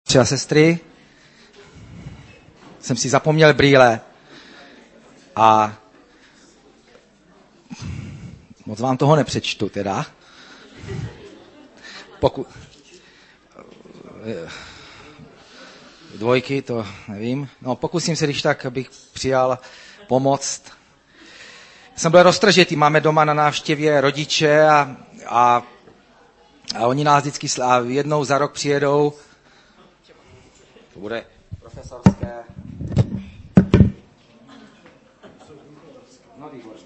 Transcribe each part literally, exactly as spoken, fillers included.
Třeba sestry, jsem si zapomněl brýle a moc vám toho nepřečtu teda. Pokud... Dvojky, to nevím. No, pokusím se, když tak, abych přijal pomoct. Jsem byl roztržitý, máme doma na návštěvě rodiče a, a, a oni nás vždycky sl- a jednou za rok přijedou. To bude profesorské. No, výborně.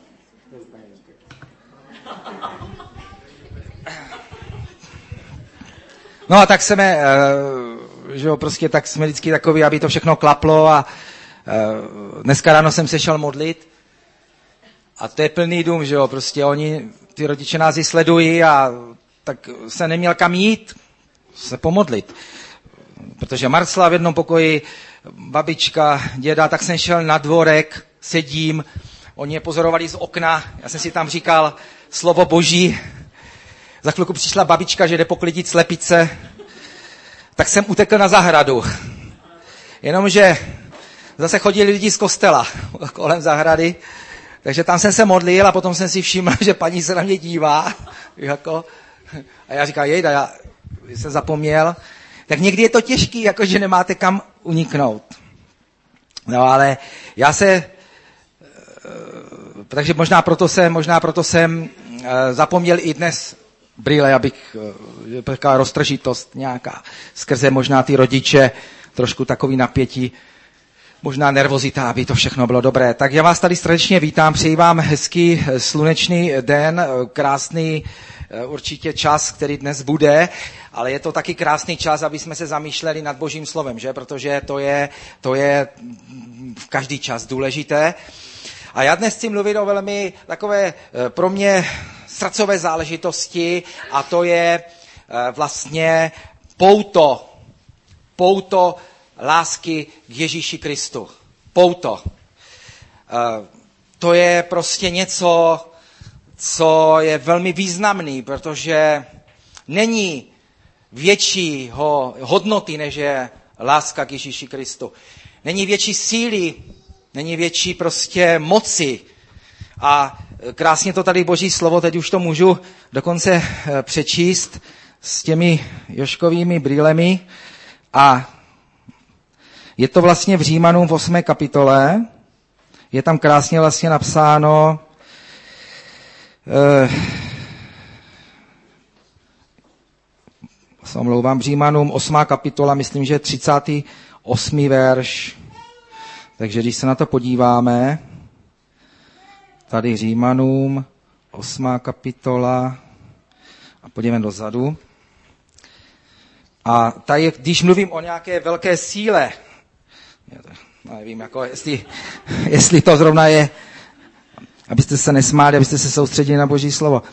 No a tak jsme, že jo, prostě tak jsme vždycky takový, aby to všechno klaplo a dneska ráno jsem se šel modlit a to je plný dům, že jo, prostě oni, ty rodiče nás i sledují a tak se neměl kam jít, se pomodlit. Protože Marcela v jednom pokoji, babička, děda, tak jsem šel na dvorek, sedím, oni je pozorovali z okna, já jsem si tam říkal slovo Boží, za chvilku přišla babička, že jde poklidit slepice, tak jsem utekl na zahradu. Jenomže zase chodili lidi z kostela kolem zahrady, takže tam jsem se modlil a potom jsem si všiml, že paní se na mě dívá. Jako, a já říkám, jejda, já jsem zapomněl. Tak někdy je to těžký, jako že nemáte kam uniknout. No ale já se, takže možná proto jsem, možná proto jsem zapomněl i dnes brýle, abych, taková roztržitost nějaká, skrze možná ty rodiče, trošku takový napětí, možná nervozita, aby to všechno bylo dobré. Tak já vás tady srdečně vítám, přeji vám hezký slunečný den, krásný určitě čas, který dnes bude, ale je to taky krásný čas, aby jsme se zamýšleli nad Božím slovem, že? Protože to je, to je v každý čas důležité. A já dnes chci mluvit o velmi takové pro mě srdcové záležitosti a to je vlastně pouto, pouto lásky k Ježíši Kristu. Pouto. To je prostě něco, co je velmi významný, protože není většího hodnoty, než je láska k Ježíši Kristu. Není větší síly, není větší prostě moci. A krásně to tady Boží slovo, teď už to můžu dokonce přečíst s těmi Jožkovými brýlemi. A je to vlastně v Římanům v osmé kapitole. Je tam krásně vlastně napsáno, eh, se omlouvám, Římanům osmá kapitola, myslím, že třicátý osmý verš. Takže když se na to podíváme, tady Římanům, osmá kapitola, a podívejme dozadu. A tady, když mluvím o nějaké velké síle, no nevím, jako jestli, jestli to zrovna je, abyste se nesmáli, abyste se soustředili na Boží slovo.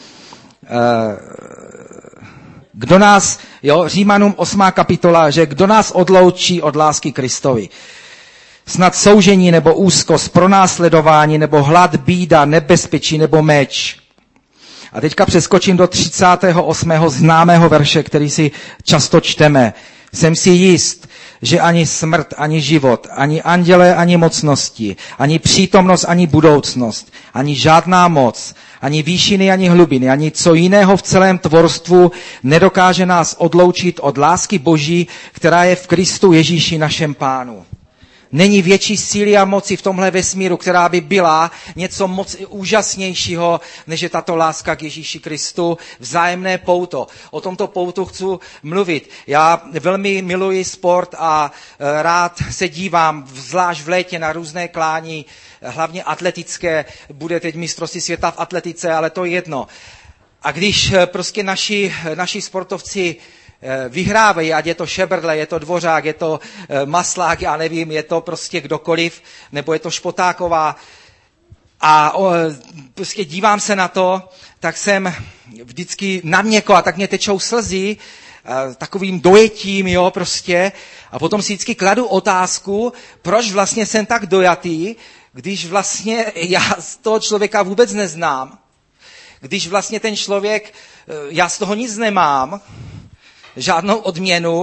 Kdo nás, jo, Římanům osmá kapitola, že kdo nás odloučí od lásky Kristovi? Snad soužení nebo úzkost, pronásledování nebo hlad, bída, nebezpečí nebo meč. A teďka přeskočím do třicátého osmého známého verše, který si často čteme. Jsem si jist, že ani smrt, ani život, ani andělé, ani mocnosti, ani přítomnost, ani budoucnost, ani žádná moc, ani výšiny, ani hlubiny, ani co jiného v celém tvorstvu nedokáže nás odloučit od lásky Boží, která je v Kristu Ježíši našem Pánu. Není větší síly a moci v tomhle vesmíru, která by byla něco moc úžasnějšího, než je tato láska k Ježíši Kristu, vzájemné pouto. O tomto poutu chci mluvit. Já velmi miluji sport a rád se dívám, zvlášť v létě, na různé klání, hlavně atletické. Bude teď mistrovství světa v atletice, ale to je jedno. A když prostě naši, naši sportovci vyhrávají, ať je to Šebrle, je to Dvořák, je to Maslák, já nevím, je to prostě kdokoliv, nebo je to Špotáková. A o, prostě dívám se na to, tak jsem vždycky na měko a tak mě tečou slzy, takovým dojetím, jo, prostě. A potom si vždycky kladu otázku, proč vlastně jsem tak dojatý, když vlastně já z toho člověka vůbec neznám, když vlastně ten člověk, já z toho nic nemám, žádnou odměnu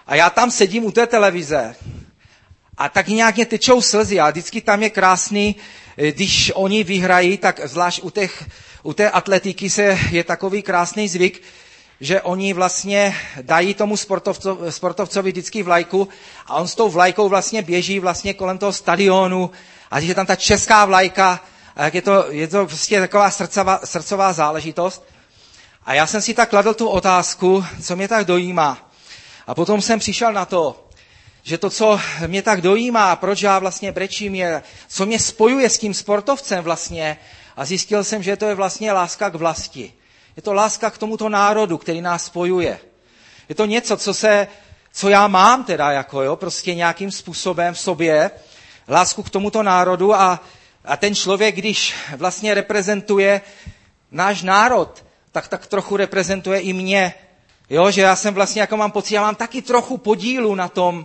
A já tam sedím u té televize a tak nějak mě tečou slzy a vždycky tam je krásný, když oni vyhrají, tak zvlášť u, těch, u té atletiky se je takový krásný zvyk, že oni vlastně dají tomu sportovco, sportovcovi vždycky vlajku a on s tou vlajkou vlastně běží vlastně kolem toho stadionu a když je tam ta česká vlajka, a jak je to, je to prostě taková srdcová, srdcová záležitost. A já jsem si tak kladl tu otázku, co mě tak dojímá. A potom jsem přišel na to, že to, co mě tak dojímá, proč já vlastně brečím, je, co mě spojuje s tím sportovcem vlastně. A zjistil jsem, že to je vlastně láska k vlasti. Je to láska k tomuto národu, který nás spojuje. Je to něco, co, se, co já mám teda, jako, jo, prostě nějakým způsobem v sobě, lásku k tomuto národu a, a ten člověk, když vlastně reprezentuje náš národ, tak tak trochu reprezentuje i mě. Jo, že já jsem vlastně, jako mám pocit, já mám taky trochu podílu na tom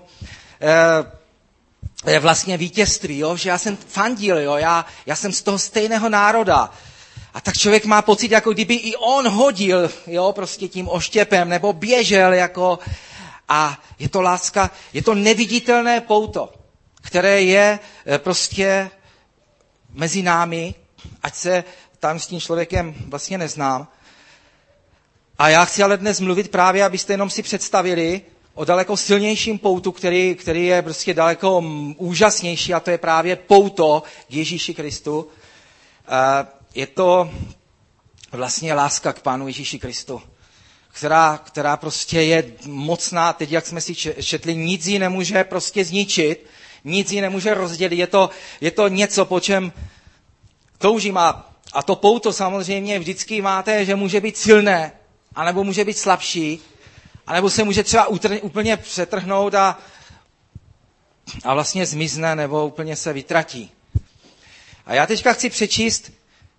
eh, vlastně vítězství, jo, že já jsem fandil, jo, já, já jsem z toho stejného národa. A tak člověk má pocit, jako kdyby i on hodil, jo, prostě tím oštěpem, nebo běžel, jako, a je to láska, je to neviditelné pouto, které je eh, prostě mezi námi, ať se tam s tím člověkem vlastně neznám. A já chci ale dnes mluvit právě, abyste jenom si představili o daleko silnějším poutu, který, který je prostě daleko úžasnější, a to je právě pouto k Ježíši Kristu. Je to vlastně láska k Pánu Ježíši Kristu, která, která prostě je mocná. Teď, jak jsme si četli, nic ji nemůže prostě zničit, nic ji nemůže rozdělit. Je to, je to něco, po čem toužím. A, a to pouto samozřejmě vždycky máte, že může být silné, anebo může být slabší, anebo se může třeba utrň, úplně přetrhnout a, a vlastně zmizne, nebo úplně se vytratí. A já teďka chci přečíst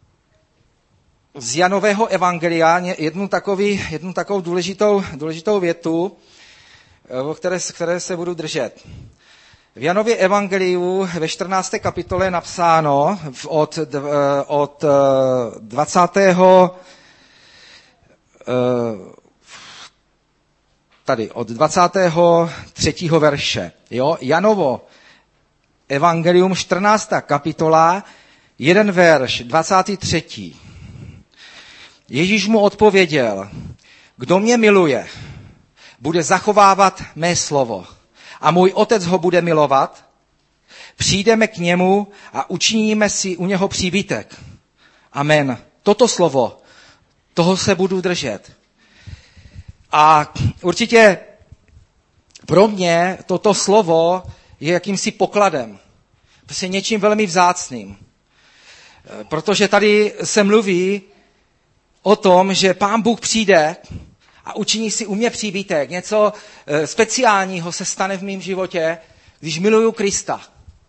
z Janového evangelia jednu, takový, jednu takovou důležitou, důležitou větu, o které, které se budu držet. V Janově evangeliu ve čtrnácté kapitole je napsáno od, od dvacátého tady od dvacátého třetího verše. Jo? Janovo evangelium, čtrnáctá kapitola, jeden verš, dvacátý třetí. Ježíš mu odpověděl, kdo mě miluje, bude zachovávat mé slovo a můj otec ho bude milovat, přijdeme k němu a učiníme si u něho příbytek. Amen. Toto slovo, toho se budu držet. A určitě pro mě toto slovo je jakýmsi pokladem. Prostě něčím velmi vzácným. Protože tady se mluví o tom, že Pán Bůh přijde a učiní si u mě příbytek. Něco speciálního se stane v mém životě, když miluju Krista.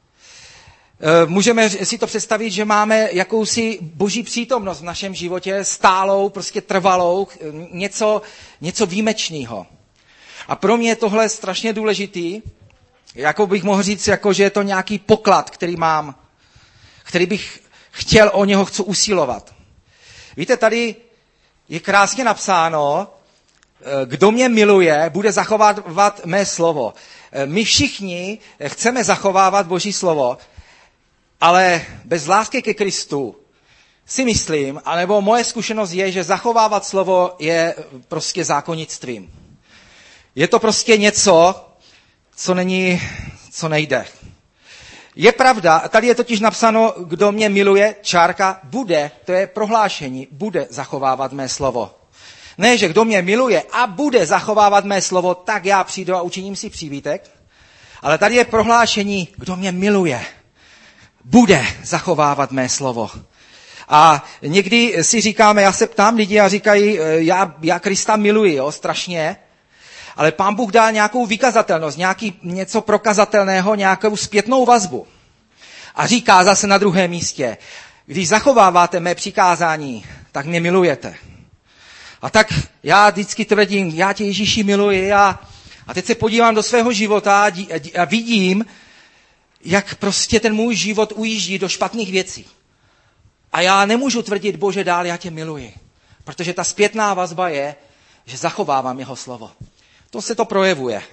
Můžeme si to představit, že máme jakousi boží přítomnost v našem životě, stálou, prostě trvalou, něco, něco výjimečného. A pro mě je tohle strašně důležitý, jako bych mohl říct, jako, že je to nějaký poklad, který mám, který bych chtěl, o něho chci usilovat. Víte, tady je krásně napsáno, kdo mě miluje, bude zachovávat mé slovo. My všichni chceme zachovávat Boží slovo, ale bez lásky ke Kristu si myslím, anebo moje zkušenost je, že zachovávat slovo je prostě zákonnictvím. Je to prostě něco, co není, co nejde. Je pravda, tady je totiž napsáno, kdo mě miluje, čárka, bude, to je prohlášení, bude zachovávat mé slovo. Ne, že kdo mě miluje a bude zachovávat mé slovo, tak já přijdu a učiním si příbytek. Ale tady je prohlášení, kdo mě miluje, bude zachovávat mé slovo. A někdy si říkáme, já se ptám lidi a říkají, já, já Krista miluji, jo, strašně, ale Pán Bůh dá nějakou vykazatelnost, nějaký, něco prokazatelného, nějakou zpětnou vazbu. A říká zase na druhém místě, když zachováváte mé přikázání, tak mě milujete. A tak já vždycky tvrdím, já tě Ježíši miluji a, a teď se podívám do svého života a, dí, a vidím, jak prostě ten můj život ujíždí do špatných věcí. A já nemůžu tvrdit, Bože, dál já tě miluji. Protože ta zpětná vazba je, že zachovávám jeho slovo. To se to projevuje.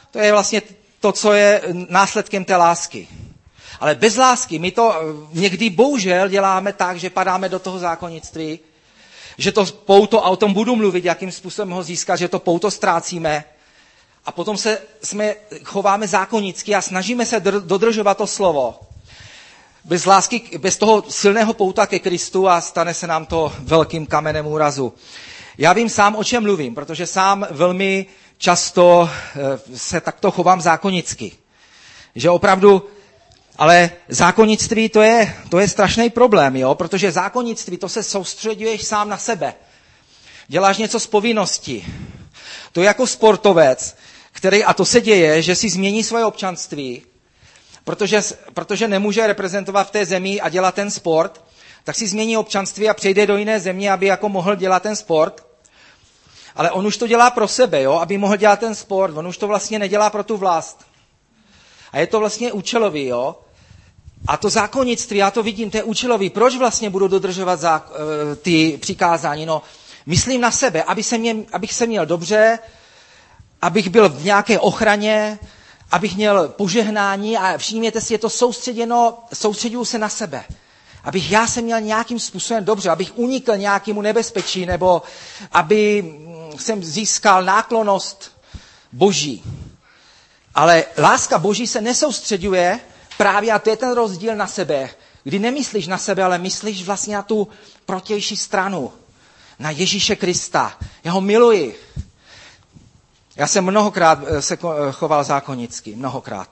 To je vlastně to, co je následkem té lásky. Ale bez lásky my to někdy bohužel děláme tak, že padáme do toho zákonnictví, že to pouto, a o tom budu mluvit, jakým způsobem ho získat, že to pouto ztrácíme a potom se jsme chováme zákonicky a snažíme se dodržovat to slovo. Bez lásky, bez toho silného pouta ke Kristu a stane se nám to velkým kamenem úrazu. Já vím sám, o čem mluvím, protože sám velmi často se takto chovám zákonicky. Že opravdu, ale zákonnictví to je, to je strašný problém, jo? Protože zákonnictví to se soustředuješ sám na sebe. Děláš něco z povinnosti. To je jako sportovec, který, a to se děje, že si změní svoje občanství, protože, protože nemůže reprezentovat v té zemi a dělat ten sport, tak si změní občanství a přejde do jiné země, aby jako mohl dělat ten sport. Ale on už to dělá pro sebe, jo? Aby mohl dělat ten sport. On už to vlastně nedělá pro tu vlast. A je to vlastně účelový, jo? A to zákonnictví, já to vidím, to je účelový. Proč vlastně budu dodržovat zá, ty přikázání? No, myslím na sebe, aby se mě, abych se měl dobře, abych byl v nějaké ochraně, abych měl požehnání a všimněte si, je to soustředěno, soustředuju se na sebe. Abych já se měl nějakým způsobem dobře, abych unikl nějakému nebezpečí, nebo aby jsem získal náklonnost Boží. Ale láska Boží se nesoustředuje právě, a to je ten rozdíl, na sebe, kdy nemyslíš na sebe, ale myslíš vlastně na tu protější stranu, na Ježíše Krista. Já ho miluji. Já jsem mnohokrát se choval zákonicky, mnohokrát.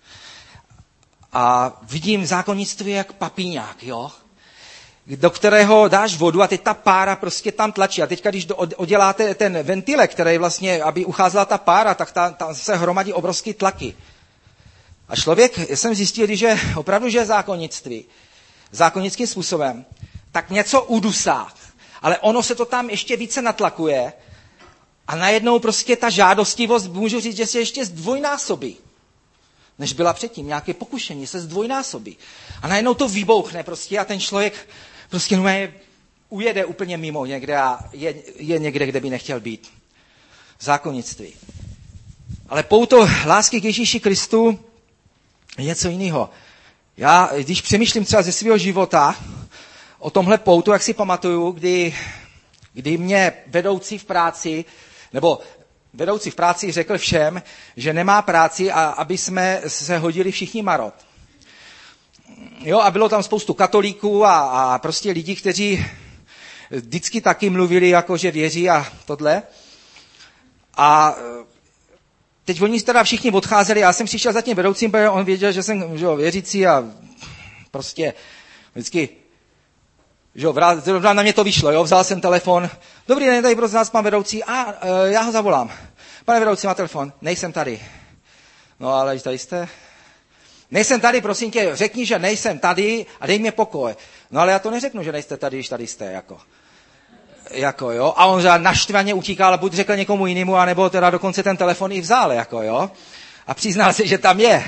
A vidím zákonnictví jak papíňák, jo? Do kterého dáš vodu a teď ta pára prostě tam tlačí. A teďka, když odděláte ten ventilek, který vlastně, aby ucházela ta pára, tak tam, tam se hromadí obrovský tlaky. A člověk, jsem zjistil, když je opravdu, že je zákonnictví, zákonickým způsobem, tak něco udusá. Ale ono se to tam ještě více natlakuje a najednou prostě ta žádostivost, můžu říct, že se ještě zdvojnásobí, než byla předtím. Nějaké pokušení se zdvojnásobí. A najednou to vybouchne prostě a ten člověk prostě no, ujede úplně mimo někde a je, je někde, kde by nechtěl být. Zákonnictví. Ale pouto lásky k Ježíši Kristu je něco jiného. Já, když přemýšlím třeba ze svého života o tomhle poutu, jak si pamatuju, kdy, kdy mě vedoucí v práci, nebo vedoucí v práci řekl všem, že nemá práci a aby jsme se hodili všichni marot. Jo, a bylo tam spoustu katolíků a, a prostě lidí, kteří vždycky taky mluvili, jako že věří a tohle. A teď oni teda všichni odcházeli, já jsem přišel za tím vedoucím, protože on věděl, že jsem že, věřící a prostě vždycky, že zrovna na mě to vyšlo, jo, vzal jsem telefon. Dobrý den, tady prosím nás pan vedoucí, a e, já ho zavolám. Pane vedoucí, má telefon, nejsem tady. No ale tady jste? Nejsem tady, prosím tě, řekni, že nejsem tady a dej mě pokoj. No ale já to neřeknu, že nejste tady, když tady jste, jako. Jako, jo. A on naštvaně utíkal, buď řekl někomu jinému, anebo teda dokonce ten telefon i vzal, jako, jo. A přiznal se, že tam je.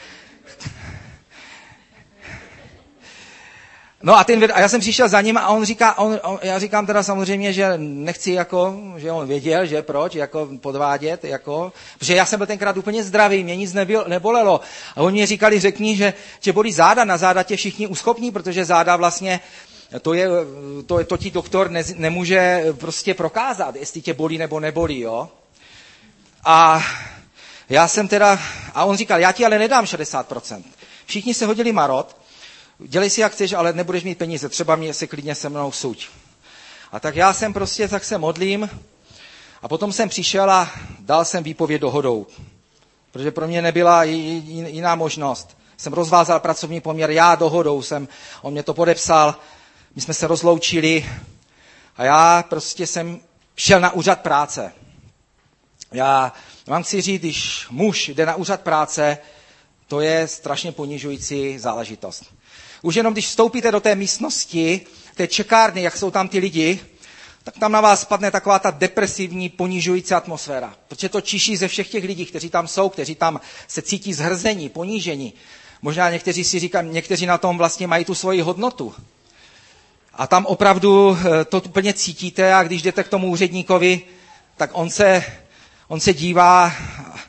No a, ten, a já jsem přišel za ním a on říká, on, on, já říkám teda samozřejmě, že nechci jako, že on věděl, že proč, jako podvádět, jako, protože já jsem byl tenkrát úplně zdravý, mě nic nebyl, nebolelo. A oni mě říkali, řekni, že tě bolí záda, na záda tě všichni uschopní, protože záda vlastně, to, je, to, to ti doktor ne, nemůže prostě prokázat, jestli tě bolí nebo nebolí, jo. A já jsem teda, a on říkal, já ti ale nedám šedesát procent. Všichni se hodili marot, dělej si jak chceš, ale nebudeš mít peníze, třeba mě se klidně se mnou suď. A tak já jsem prostě, tak se modlím a potom jsem přišel a dal jsem výpověď dohodou, protože pro mě nebyla jiná možnost. Jsem rozvázal pracovní poměr, já dohodou jsem, on mě to podepsal, my jsme se rozloučili a já prostě jsem šel na úřad práce. Já vám chci říct, když muž jde na úřad práce, to je strašně ponižující záležitost. Už jenom když vstoupíte do té místnosti, té čekárny, jak jsou tam ty lidi, tak tam na vás spadne taková ta depresivní, ponižující atmosféra. Protože to čiší ze všech těch lidí, kteří tam jsou, kteří tam se cítí zhrzení, ponížení. Možná někteří si říkají, někteří na tom vlastně mají tu svoji hodnotu. A tam opravdu to úplně cítíte a když jdete k tomu úředníkovi, tak on se, on se dívá,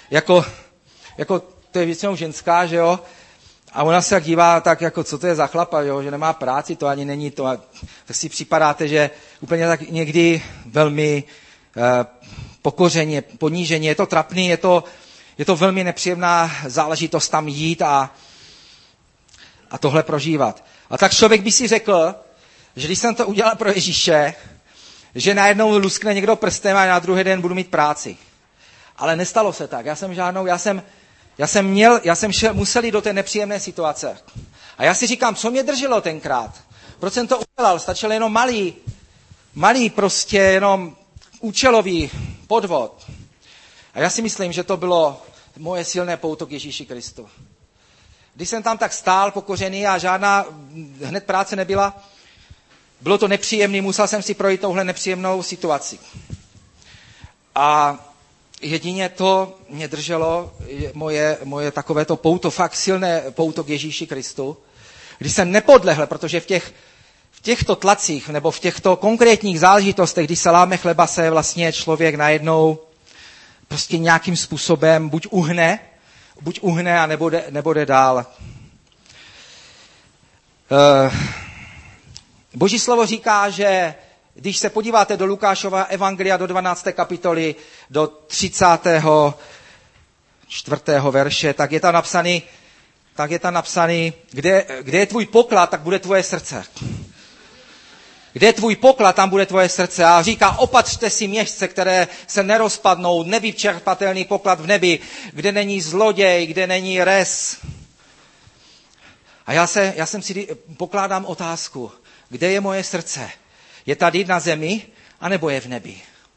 jako, jako to je většinou ženská, že jo, a ona se tak dívá, tak jako, co to je za chlapa, jo? Že nemá práci, to ani není to. A tak si připadáte, že úplně tak někdy velmi eh, pokořeně, poníženě, je to trapný, je to, je to velmi nepříjemná záležitost tam jít a, a tohle prožívat. A tak člověk by si řekl, že když jsem to udělal pro Ježíše, že najednou luskne někdo prstem a na druhý den budu mít práci. Ale nestalo se tak. Já jsem žádnou, já jsem, já jsem měl, já jsem šel, musel jít do té nepříjemné situace. A já si říkám, co mě drželo tenkrát? Proč jsem to udělal? Stačil jenom malý, malý prostě jenom účelový podvod. A já si myslím, že to bylo moje silné pouto k Ježíši Kristu. Když jsem tam tak stál pokořený a žádná hned práce nebyla, bylo to nepříjemné, musel jsem si projít touhle nepříjemnou situaci. A jedině to mě drželo, moje, moje takovéto pouto, fakt silné pouto k Ježíši Kristu, když jsem nepodlehl, protože v, těch, v těchto tlacích nebo v těchto konkrétních záležitostech, když se láme chleba, se vlastně člověk najednou prostě nějakým způsobem buď uhne, buď uhne a nebo jde, nebo jde dál. Uh, Boží slovo říká, že když se podíváte do Lukášova evangelia do dvanácté kapitoly, do třicátého čtvrtého verše, tak je tam napsaný, tak je tam napsaný, kde, kde je tvůj poklad, tak bude tvoje srdce. Kde je tvůj poklad, tam bude tvoje srdce. A říká, opatřte si měšce, které se nerozpadnou, nevyčerpatelný poklad v nebi, kde není zloděj, kde není res. A já, se, já jsem si pokládám otázku, kde je moje srdce? Je tady na zemi, anebo je v nebi?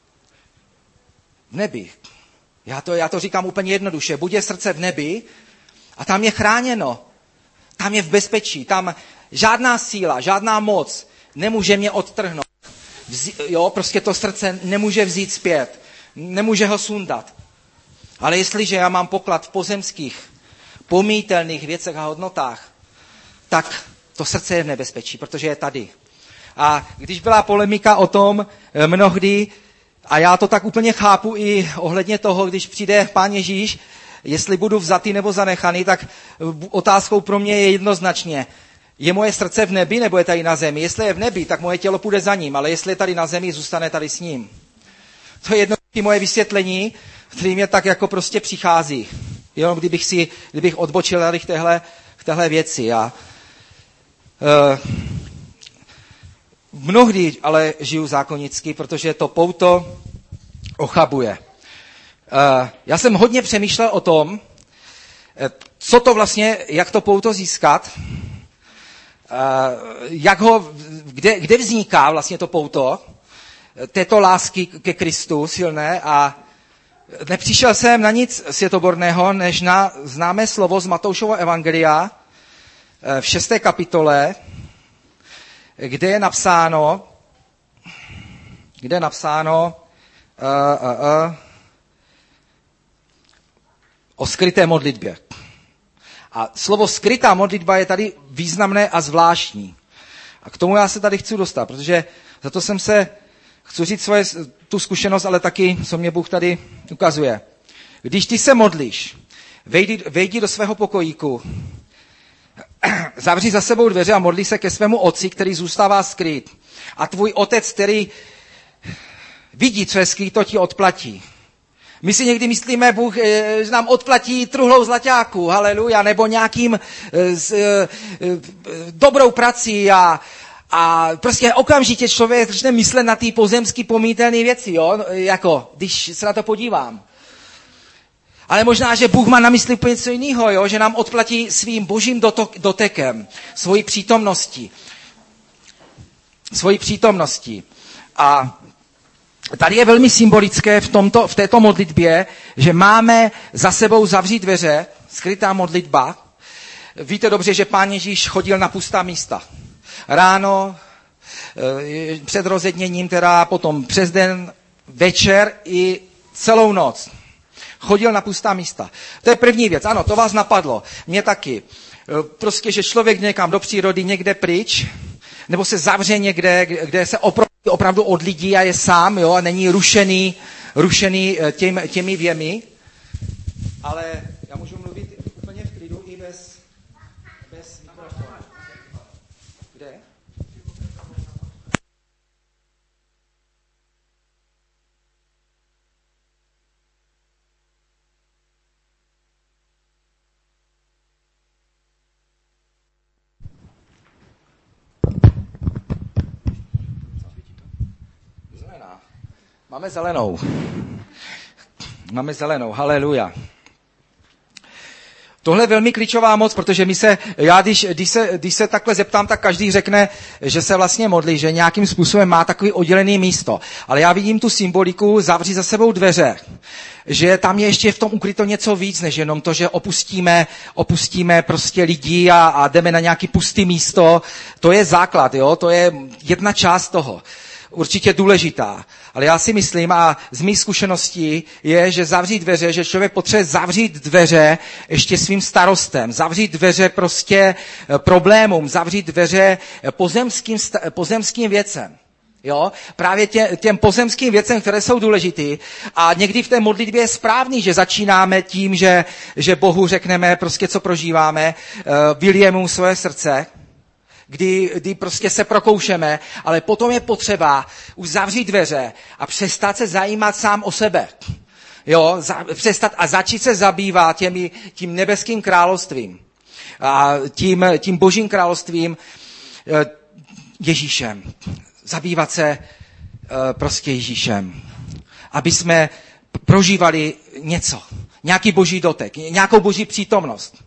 V nebi. Já to, já to říkám úplně jednoduše. Buď je srdce v nebi a tam je chráněno. Tam je v bezpečí. Tam žádná síla, žádná moc nemůže mě odtrhnout. Vzi, jo, prostě to srdce nemůže vzít zpět. Nemůže ho sundat. Ale jestliže já mám poklad v pozemských, pomítelných věcech a hodnotách, tak to srdce je v nebezpečí, protože je tady. A když byla polemika o tom mnohdy, a já to tak úplně chápu i ohledně toho, když přijde Pán Ježíš, jestli budu vzatý nebo zanechaný, tak otázkou pro mě je jednoznačně, je moje srdce v nebi nebo je tady na zemi? Jestli je v nebi, tak moje tělo půjde za ním, ale jestli je tady na zemi, zůstane tady s ním. To je jednoduché moje vysvětlení, který mě tak jako prostě přichází. Jenom kdybych si, kdybych odbočil tady k téhle, k téhle věci. A uh, mnohdy ale žiju zákonicky, protože to pouto ochabuje. Uh, já jsem hodně přemýšlel o tom, co to vlastně, jak to pouto získat, uh, jak ho, kde, kde vzniká vlastně to pouto, této lásky ke Kristu silné, a nepřišel jsem na nic světoborného, než na známé slovo z Matoušova evangelia v šesté kapitole, kde je napsáno, kde je napsáno uh, uh, uh, o skryté modlitbě. A slovo skrytá modlitba je tady významné a zvláštní. A k tomu já se tady chci dostat, protože za to jsem se, chci říct svoje, tu zkušenost, ale taky, co mě Bůh tady ukazuje. Když ty se modlíš, vejdi, vejdi do svého pokojíku, zavři za sebou dveře a modlí se ke svému otci, který zůstává skryt. A tvůj otec, který vidí, co je skryto, ti odplatí. My si někdy myslíme, Bůh že nám odplatí truhlou zlaťáku, haleluja, nebo nějakým s, s, dobrou prací a, a prostě okamžitě člověk začne myslet na ty pozemský pomítelné věci, jo, jako, když se na to podívám. Ale možná, že Bůh má na mysli úplně něco jiného, jo? Že nám odplatí svým božím dotekem, svojí přítomností. Svojí přítomností. A tady je velmi symbolické v, tomto, v této modlitbě, že máme za sebou zavřít dveře, skrytá modlitba. Víte dobře, že Pán Ježíš chodil na pustá místa. Ráno, před rozedněním, teda potom přes den, večer i celou noc. Chodil na pustá místa. To je první věc. Ano, to vás napadlo. Mě taky. Prostě, že člověk někam do přírody, někde pryč, nebo se zavře někde, kde se opravdu od lidí a je sám, jo, a není rušený, rušený těm, těmi věmi. ale já můžu mluvit úplně v klidu i bez, bez mikrofonu. Kde? Zelená. Máme zelenou. Máme zelenou. Haleluja. Tohle je velmi klíčová moc, protože my se, já když, když, se, když se takhle zeptám, tak každý řekne, že se vlastně modlí, že nějakým způsobem má takový oddělený místo. Ale já vidím tu symboliku zavřít za sebou dveře, že tam je ještě v tom ukryto něco víc, než jenom to, že opustíme, opustíme prostě lidi a, a jdeme na nějaký pustý místo. To je základ, jo? To je jedna část toho. Určitě důležitá. Ale já si myslím, a z mých zkušeností je, že zavřít dveře, že člověk potřebuje zavřít dveře ještě svým starostem, zavřít dveře prostě problémům, zavřít dveře pozemským, pozemským věcem. Jo? Právě tě, těm pozemským věcem, které jsou důležitý. A někdy v té modlitbě je správný, že začínáme tím, že, že Bohu řekneme prostě, co prožíváme, vylijeme mu svoje srdce, Kdy, kdy prostě se prokoušeme, ale potom je potřeba už zavřít dveře a přestat se zajímat sám o sebe. Jo, za, přestat a začít se zabývat těmi, tím nebeským královstvím a tím, tím božím královstvím Ježíšem. Zabývat se prostě Ježíšem. Aby jsme prožívali něco, nějaký boží dotek, nějakou boží přítomnost.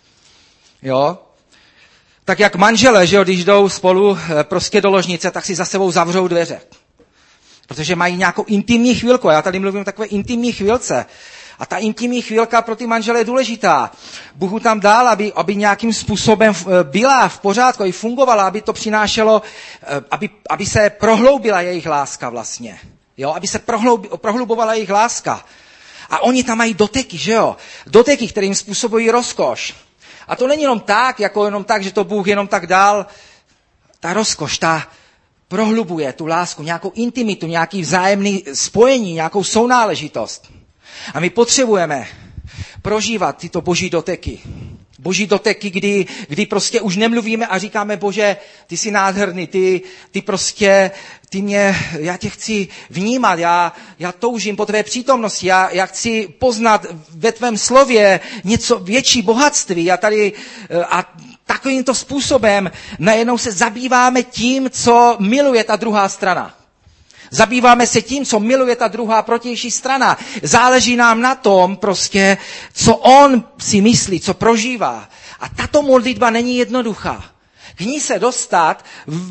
Jo? Tak jak manžele, že jo, když jdou spolu prostě do ložnice, tak si za sebou zavřou dveře. Protože mají nějakou intimní chvilku. Já tady mluvím o takové intimní chvilce. A ta intimní chvilka pro ty manžele je důležitá. Bůh tam dal, aby, aby nějakým způsobem byla v pořádku, aby fungovala, aby to přinášelo, aby, aby se prohloubila jejich láska vlastně. Jo, aby se prohloub, prohlubovala jejich láska. A oni tam mají doteky, že jo? Doteky, které jim způsobují rozkoš. A to není jenom tak, jako jenom tak, že to Bůh jenom tak dal. Ta rozkoš, ta prohlubuje tu lásku, nějakou intimitu, nějaký vzájemný spojení, nějakou sounáležitost. A my potřebujeme prožívat tyto boží doteky. Boží doteky, kdy, kdy prostě už nemluvíme a říkáme, Bože, ty jsi nádherný, ty, ty prostě, ty mě, já tě chci vnímat, já, já toužím po tvé přítomnosti, já, já chci poznat ve tvém slově něco větší bohatství. A tady, a takovýmto způsobem najednou se zabýváme tím, co miluje ta druhá strana. Zabýváme se tím, co miluje ta druhá protější strana. Záleží nám na tom prostě, co on si myslí, co prožívá. A tato modlitba není jednoduchá. K ní se dostat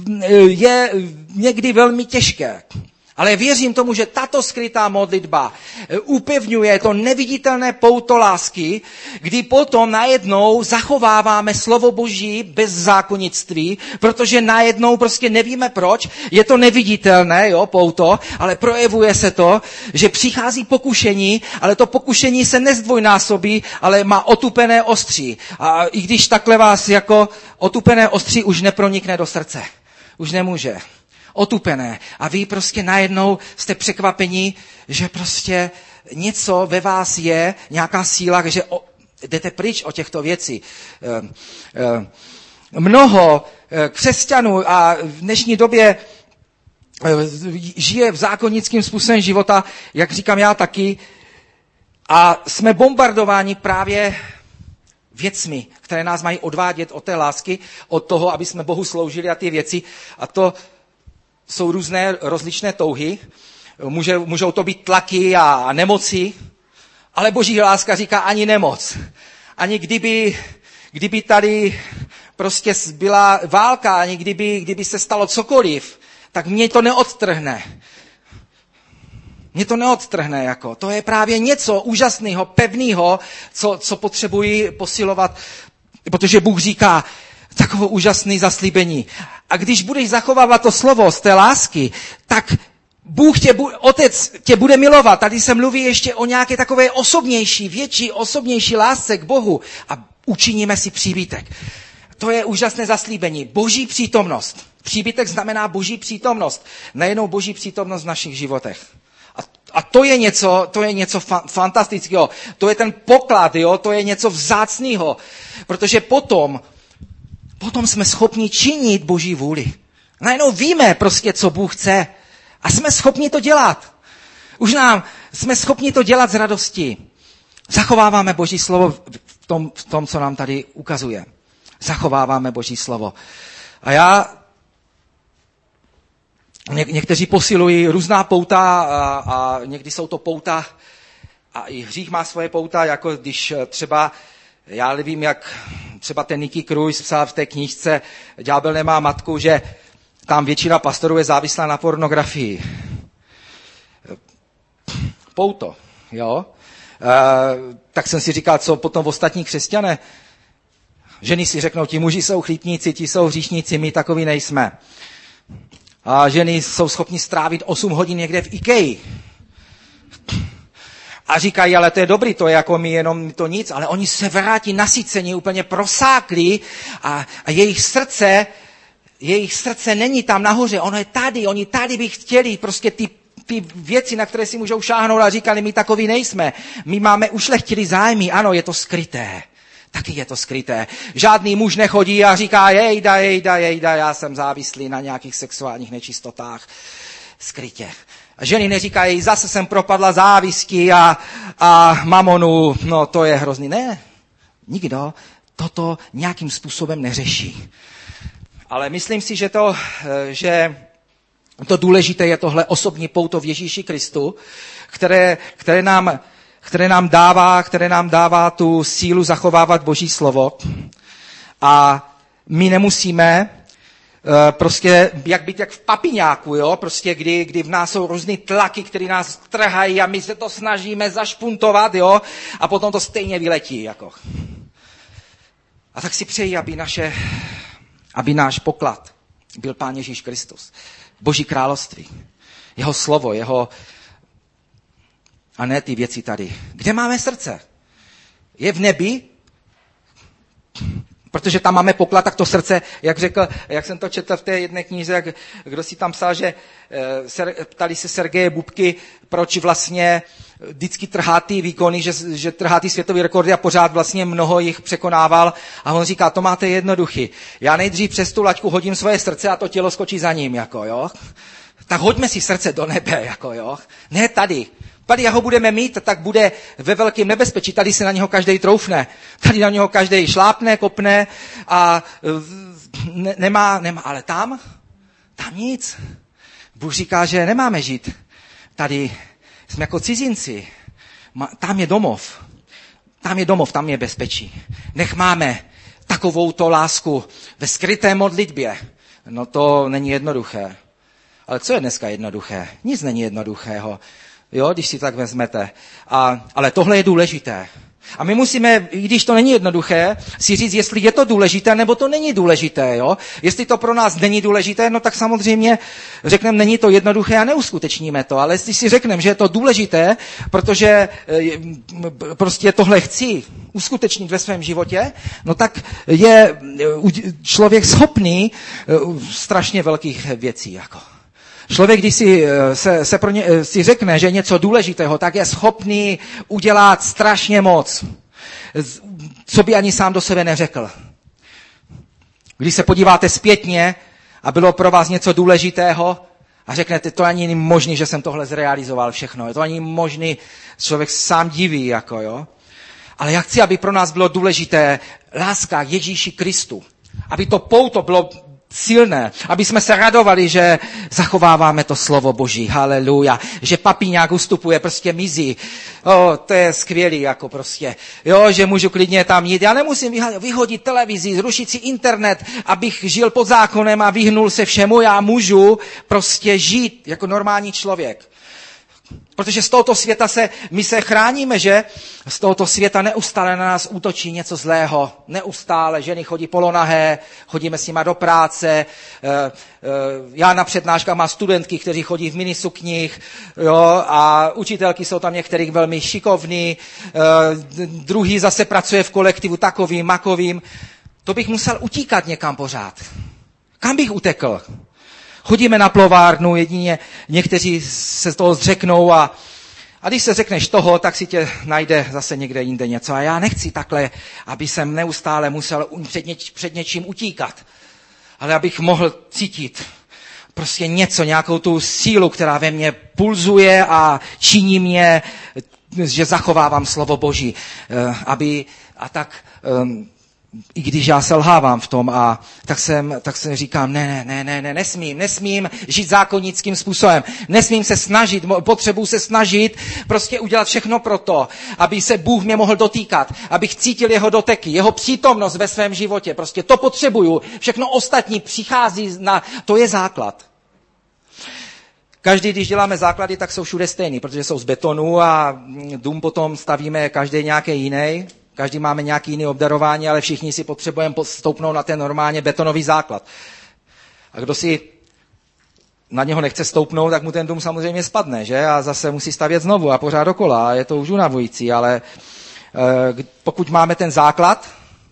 je někdy velmi těžké. Ale věřím tomu, že tato skrytá modlitba upevňuje to neviditelné pouto lásky, kdy potom najednou zachováváme slovo Boží bez zákonnictví, protože najednou prostě nevíme proč, je to neviditelné, jo, pouto, ale projevuje se to, že přichází pokušení, ale to pokušení se nezdvojnásobí, ale má otupené ostří. A i když takhle vás jako otupené ostří už nepronikne do srdce, už nemůže. Otupené. A vy prostě najednou jste překvapení, že prostě něco ve vás je, nějaká síla, že o, jdete pryč od těchto věcí. E, e, mnoho e, křesťanů a v dnešní době e, žije v zákonnickým způsobem života, jak říkám já taky, a jsme bombardováni právě věcmi, které nás mají odvádět od té lásky, od toho, aby jsme Bohu sloužili a ty věci. A to jsou různé rozličné touhy, Může, můžou to být tlaky a nemoci, ale Boží láska říká ani nemoc. Ani kdyby, kdyby tady prostě byla válka, ani kdyby, kdyby se stalo cokoliv, tak mě to neodtrhne. Mě to neodtrhne, jako. To je právě něco úžasného, pevného, co, co potřebuji posilovat, protože Bůh říká, takové úžasné zaslíbení. A když budeš zachovávat to slovo z té lásky, tak Bůh tě, Otec tě bude milovat. Tady se mluví ještě o nějaké takové osobnější, větší, osobnější lásce k Bohu a učiníme si příbytek. To je úžasné zaslíbení. Boží přítomnost. Příbytek znamená Boží přítomnost. Nejenom Boží přítomnost v našich životech. A, A to je něco, to je něco fa- fantastického. To je ten poklad, jo? To je něco vzácného. Protože potom, potom jsme schopni činit Boží vůli. Najednou víme prostě, co Bůh chce. A jsme schopni to dělat. Už nám jsme schopni to dělat z radosti. Zachováváme Boží slovo v tom, v tom, co nám tady ukazuje. Zachováváme Boží slovo. A já, ně, někteří posilují různá pouta a, a někdy jsou to pouta a i hřích má svoje pouta, jako když třeba, já nevím, jak třeba ten Nicky Cruz psal v té knížce Ďábel nemá matku, že tam většina pastorů je závislá na pornografii. Pouto, jo. E, tak jsem si říkal, co potom ostatní křesťané. Ženy si řeknou, ti muži jsou chlípníci, ti jsou hříšníci, my takový nejsme. A ženy jsou schopni strávit osm hodin někde v Ikei. A říkají, ale to je dobrý, to je jako my jenom to nic, ale oni se vrátí nasycení, úplně prosáklí a, a jejich srdce, jejich srdce není tam nahoře, ono je tady, oni tady by chtěli prostě ty ty věci, na které si můžou šáhnout a říkali, my takový nejsme. My máme ušlechtilý zájmy, ano, je to skryté. Taky je to skryté. Žádný muž nechodí a říká, jejda, jejda, jejda, já jsem závislý na nějakých sexuálních nečistotách. Skrytě. A ženy neříkají, zase jsem propadla závisti a, a mamonu, no to je hrozný. Ne, nikdo toto nějakým způsobem neřeší. Ale myslím si, že to, že to důležité je tohle osobní pouto v Ježíši Kristu, které, které, nám, které, nám dává, které nám dává tu sílu zachovávat Boží slovo. A my nemusíme uh, prostě jak být jak v papiňáku, jo? Prostě kdy, kdy v nás jsou různý tlaky, které nás trhají a my se to snažíme zašpuntovat, jo? A potom to stejně vyletí. Jako. A tak si přeji, aby, naše, aby náš poklad byl Pán Ježíš Kristus. Boží království, jeho slovo, jeho a ne ty věci tady. Kde máme srdce? Je v nebi? Protože tam máme poklad, tak to srdce, jak řekl, jak jsem to četl v té jedné knize, jak, kdo si tam psal, že eh, ptali se Sergeje Bubky, proč vlastně vždycky trhá ty výkony, že, že trhá ty světové rekordy a pořád vlastně mnoho jich překonával. A on říká, to máte jednoduchý. Já nejdřív přes tu laťku hodím svoje srdce a to tělo skočí za ním, jako jo. Tak hoďme si srdce do nebe, jako jo. Ne tady. Tady ho budeme mít, tak bude ve velkém nebezpečí. Tady se na něho každej troufne. Tady na něho každej šlápne, kopne a ne, nemá, nemá. Ale tam, tam nic. Bůh říká, že nemáme žít. Tady jsme jako cizinci. Tam je domov. Tam je domov, tam je bezpečí. Nech máme takovouto lásku ve skryté modlitbě. No to není jednoduché. Ale co je dneska jednoduché? Nic není jednoduchého. Jo, když si tak vezmete. A, ale tohle je důležité. A my musíme, i když to není jednoduché, si říct, jestli je to důležité, nebo to není důležité. Jo? Jestli to pro nás není důležité, no tak samozřejmě řekneme, není to jednoduché a neuskutečníme to. Ale jestli si řekneme, že je to důležité, protože prostě tohle chci uskutečnit ve svém životě, no tak je člověk schopný strašně velkých věcí. Jako. Člověk, když si, se, se pro ně, si řekne, že je něco důležitého, tak je schopný udělat strašně moc, co by ani sám do sebe neřekl. Když se podíváte zpětně a bylo pro vás něco důležitého a řeknete, to není možný, že jsem tohle zrealizoval všechno. To není možný, člověk sám diví. Jako, jo? Ale já chci, aby pro nás bylo důležité láska k Ježíši Kristu. Aby to pouto bylo silné, aby jsme se radovali, že zachováváme to slovo Boží, haleluja, že papíňák ustupuje, prostě mizí, o, to je skvělý, jako prostě, jo, že můžu klidně tam jít, já nemusím vyhodit televizi, zrušit si internet, abych žil pod zákonem a vyhnul se všemu, já můžu prostě žít jako normální člověk. Protože z tohoto světa se, my se chráníme, že z tohoto světa neustále na nás útočí něco zlého. Neustále ženy chodí polonahé, chodíme s nima do práce. Já na přednáškách mám studentky, kteří chodí v minisukních, jo, a učitelky jsou tam některých velmi šikovní. Druhý zase pracuje v kolektivu takovým, makovým. To bych musel utíkat někam pořád. Kam bych utekl? Chodíme na plovárnu, jedině někteří se z toho zřeknou a, A když se řekneš toho, tak si tě najde zase někde jinde něco. A já nechci takhle, aby jsem neustále musel před, něč, před něčím utíkat. Ale abych mohl cítit prostě něco, nějakou tu sílu, která ve mně pulzuje a činí mě, že zachovávám slovo Boží. Aby, a tak, i když já selhávám v tom, a tak jsem, tak jsem říkám, ne, ne, ne, ne, nesmím, nesmím žít zákonnickým způsobem, nesmím se snažit, potřebuji se snažit prostě udělat všechno pro to, aby se Bůh mě mohl dotýkat, abych cítil jeho doteky, jeho přítomnost ve svém životě, prostě to potřebuju, všechno ostatní přichází na, to je základ. Každý, když děláme základy, tak jsou všude stejný, protože jsou z betonu a dům potom stavíme každý nějaký jiný. Každý máme nějaký jiný obdarování, ale všichni si potřebujeme stoupnout na ten normálně betonový základ. A kdo si na něho nechce stoupnout, tak mu ten dům samozřejmě spadne, že? A zase musí stavět znovu a pořád dokola. A je to už unavující, ale e, pokud máme ten základ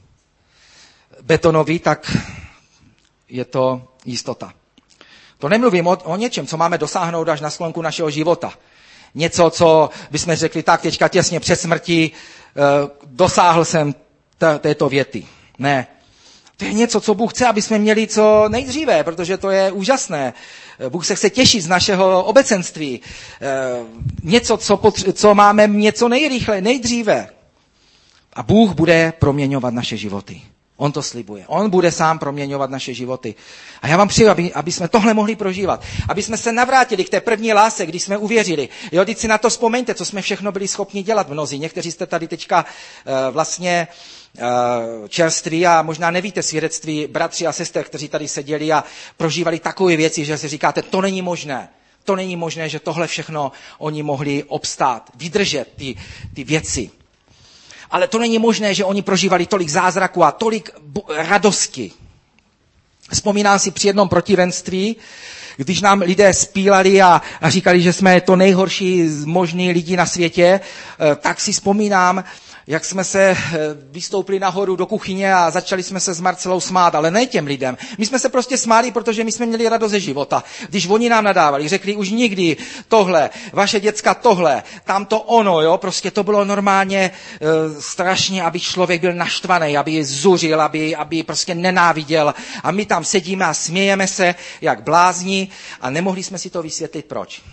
betonový, tak je to jistota. To nemluvím o, o něčem, co máme dosáhnout až na sklonku našeho života. Něco, co bychom řekli tak teďka těsně před smrtí, dosáhl jsem t- této věty. Ne. To je něco, co Bůh chce, aby jsme měli co nejdříve, protože to je úžasné. Bůh se chce těšit z našeho obecenství. Něco, co, potř- co máme něco nejrychle, nejdříve. A Bůh bude proměňovat naše životy. On to slibuje. On bude sám proměňovat naše životy. A já vám přeju, aby, aby jsme tohle mohli prožívat. Aby jsme se navrátili k té první lásce, když jsme uvěřili. Jo, teď si na to vzpomeňte, co jsme všechno byli schopni dělat mnozí. Někteří jste tady teďka uh, vlastně uh, čerství a možná nevíte svědectví bratři a sester, kteří tady seděli a prožívali takové věci, že si říkáte, to není možné. To není možné, že tohle všechno oni mohli obstát, vydržet ty, ty věci. Ale to není možné, že oni prožívali tolik zázraků a tolik radosti. Vzpomínám si při jednom protivenství, když nám lidé spílali a, a říkali, že jsme to nejhorší možný lidi na světě, tak si vzpomínám, jak jsme se vystoupili nahoru do kuchyně a začali jsme se s Marcelou smát, ale ne těm lidem. My jsme se prostě smáli, protože my jsme měli radost ze života. Když oni nám nadávali, řekli už nikdy tohle, vaše děcka tohle, tamto ono, jo, prostě to bylo normálně e, strašně, aby člověk byl naštvaný, aby zuřil, aby, aby prostě nenáviděl. A my tam sedíme a smějeme se jak blázni a nemohli jsme si to vysvětlit, proč.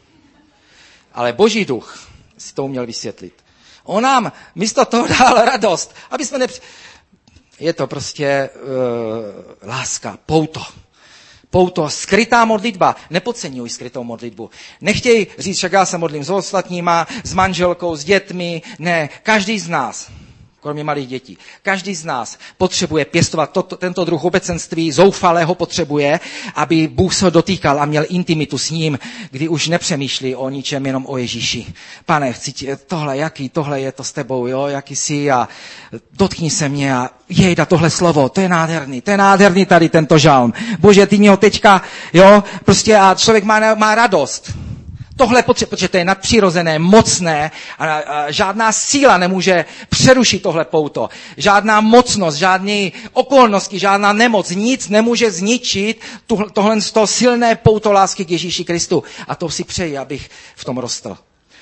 Ale Boží duch si to uměl vysvětlit. On nám místo toho dal radost, aby jsme nepři... Je to prostě uh, láska, pouto. Pouto, skrytá modlitba. Nepodceňuj skrytou modlitbu. Nechtěj říct, že já se modlím s ostatníma, s manželkou, s dětmi. Ne, každý z nás, kromě malých dětí, každý z nás potřebuje pěstovat to, to, tento druh obecenství, zoufalého potřebuje, aby Bůh se ho dotýkal a měl intimitu s ním, kdy už nepřemýšlí o ničem, jenom o Ježíši. Pane, chci tě, tohle, jaký, tohle je to s tebou, jo, jaký jsi a dotkni se mě a jejda tohle slovo, to je nádherný, to je nádherný tady tento žalm. Bože, ty mě ho teďka, jo, prostě a člověk má, má radost. Tohle potřebuje, protože to je nadpřirozené, mocné a, a žádná síla nemůže přerušit tohle pouto. Žádná mocnost, žádné okolnosti, žádná nemoc, nic nemůže zničit tuhle, tohle z toho silné pouto lásky k Ježíši Kristu. A to si přeji, abych v tom rostl.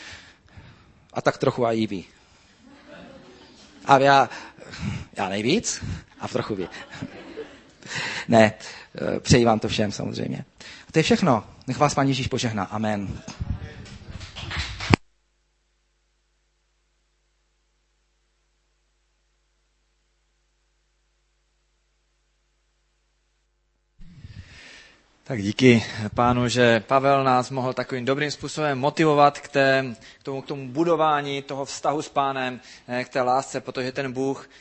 A tak trochu a i vy. A já, já nejvíc a trochu vy. Ne, přeji vám to všem samozřejmě. A to je všechno. Nech vás Pán Ježíš požehná. Amen. Tak díky Pánu, že Pavel nás mohl takovým dobrým způsobem motivovat k, té, k, tomu, k tomu budování toho vztahu s Pánem, k té lásce, protože ten Bůh